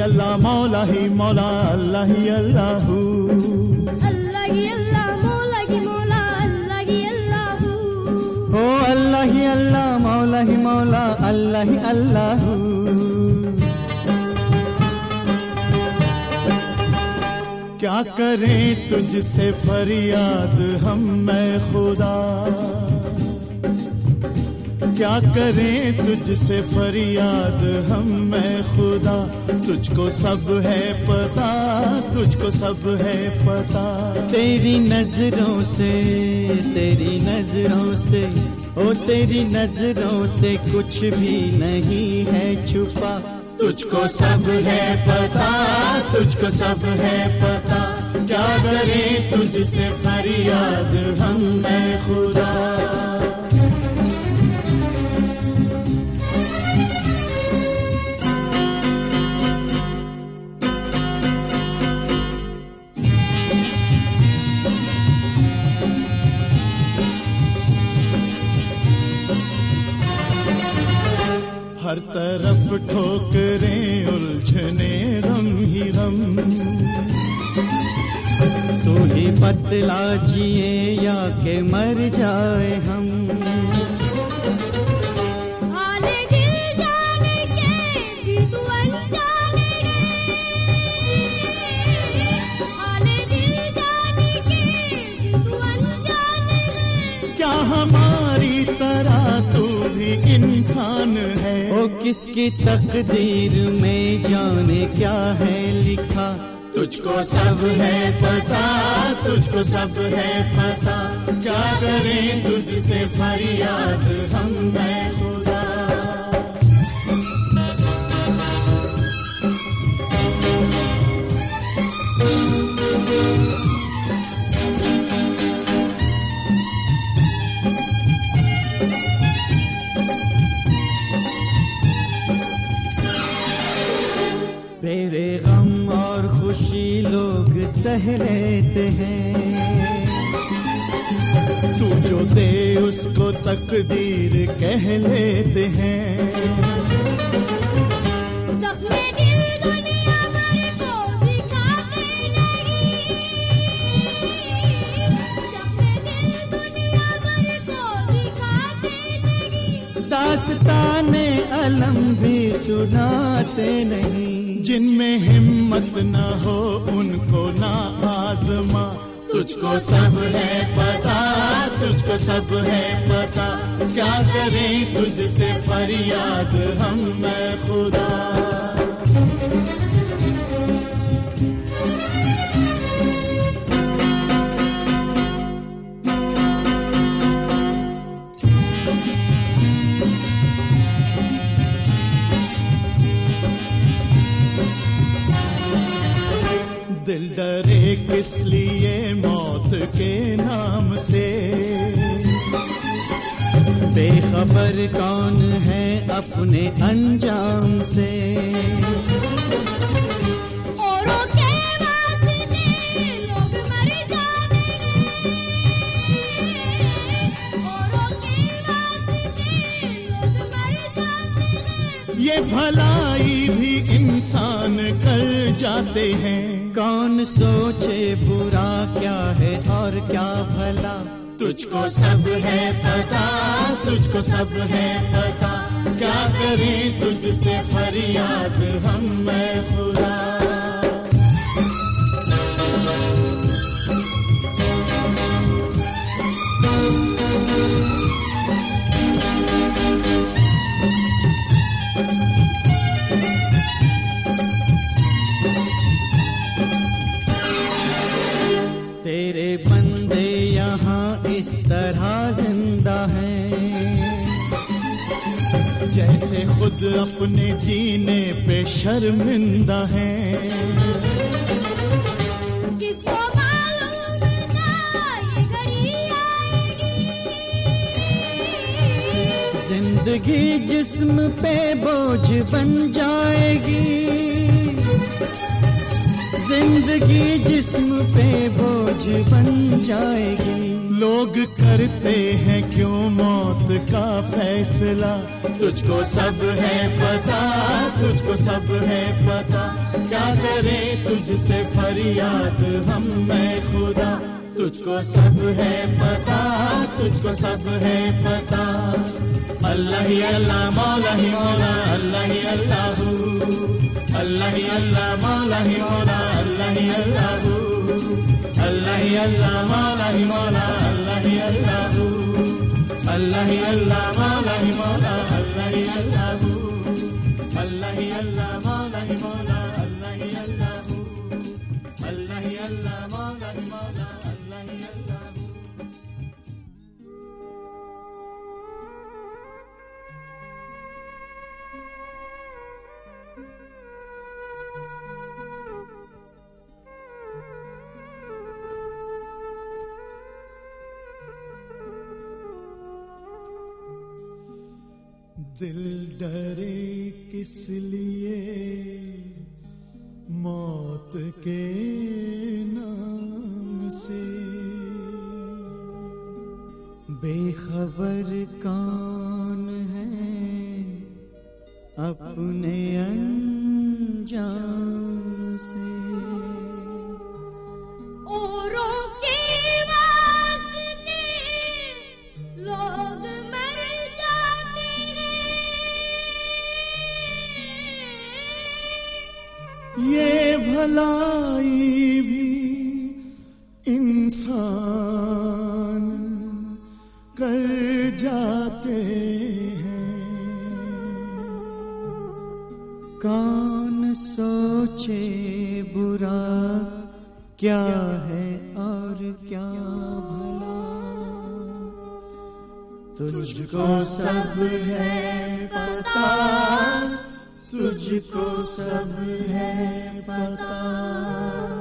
अल्लाह मौला ही मौला अल्लाह ही अल्लाहू अल्लाह ही अल्लाह मौला ही मौला अल्लाह ही अल्लाहू ओ अल्लाह ही अल्लाह मौला ही मौला अल्लाह ही अल्लाहू। क्या करें तुझसे फरियाद हम मैं खुदा, क्या करें तुझसे फरियाद हम मैं खुदा। तुझको सब है पता, तुझको सब है पता। तेरी नजरों से, तेरी नजरों से, ओ तेरी नजरों से कुछ भी नहीं है छुपा। तुझको सब है पता, तुझको सब है पता। क्या करें तुझसे फरियाद हम मैं खुदा। हर तरफ ठोकरें उलझने गम ही गम। तू ही बतला जिए या के मर जाए हम। हाले दिल जाने के भी तू अनजाने है, हाले दिल जाने के भी तू अनजाने है। क्या हमारी तरह तू भी इंसान है। ओ किसकी तकदीर में जाने क्या है लिखा। तुझको सब है पता, तुझको सब है पता। क्या करें तुझसे फरियाद हम मैं खुदा। तेरे गम और खुशी लोग सह लेते हैं। तू जो दे उसको तकदीर कह लेते हैं। ज़ख्मे दिल दुनिया भर को दिखाते नहीं, ज़ख्मे दिल दुनिया भर को दिखाते नहीं। दास्ताने अलम भी सुनाते नहीं। जिनमें हिम्मत ना हो उनको ना आजमा। तुझको सब है पता, तुझको सब है पता। क्या करें तुझसे फरियाद हम मैं खुदा। दिल डरे किस लिए मौत के नाम से। बेखबर कौन है अपने अंजाम से। औरों के वास्ते लोग मर जाते हैं, औरों के वास्ते लोग मर जाते हैं। ये भलाई भी इंसान कर जाते हैं। कौन सोचे बुरा क्या है और क्या भला। तुझको सब है पता, तुझको सब है पता। क्या करें तुझसे फरियाद हम मैं खुदा। तेरे बंदे यहाँ इस तरह जिंदा हैं जैसे खुद अपने जीने पे शर्मिंदा हैं। किसको मालूम था ये घड़ी आएगी। जिंदगी जिस्म पे बोझ बन जाएगी। जिंदगी जिस्म पे बोझ बन जाएगी। लोग करते हैं क्यों मौत का फैसला, तुझको सब है पता, तुझको सब है पता। क्या करे तुझसे फरियाद हम मैं खुदा, तुझको सब है पता, तुझको सब है पता। अल्लाह ही अल्लाह मौला ही मौला, अल्लाह ही अल्लाह, अल्लाह ही अल्लाह मौला ही मौला, अल्लाह ही अल्लाह, अल्लाह ही अल्लाह मौला ही मौला, अल्लाह ही अल्लाह, अल्लाह ही अल्लाह मौला ही मौला, अल्लाह ही अल्लाह, अल्लाह ही अल्लाह मौला ही मौला, अल्लाह ही अल्लाह, अल्लाह ही अल्लाह मौला ही मौला, अल्लाह ही अल्लाह। दिल डरे किस लिए मौत के नाम से, बेखबर कौन है अपने अनजान से। औरों के वास्ते लोग मर जाते हैं, ये भलाई भी इंसान कर जाते हैं। कौन सोचे बुरा क्या है और क्या भला, तुझको सब है पता, तुझको सब है पता।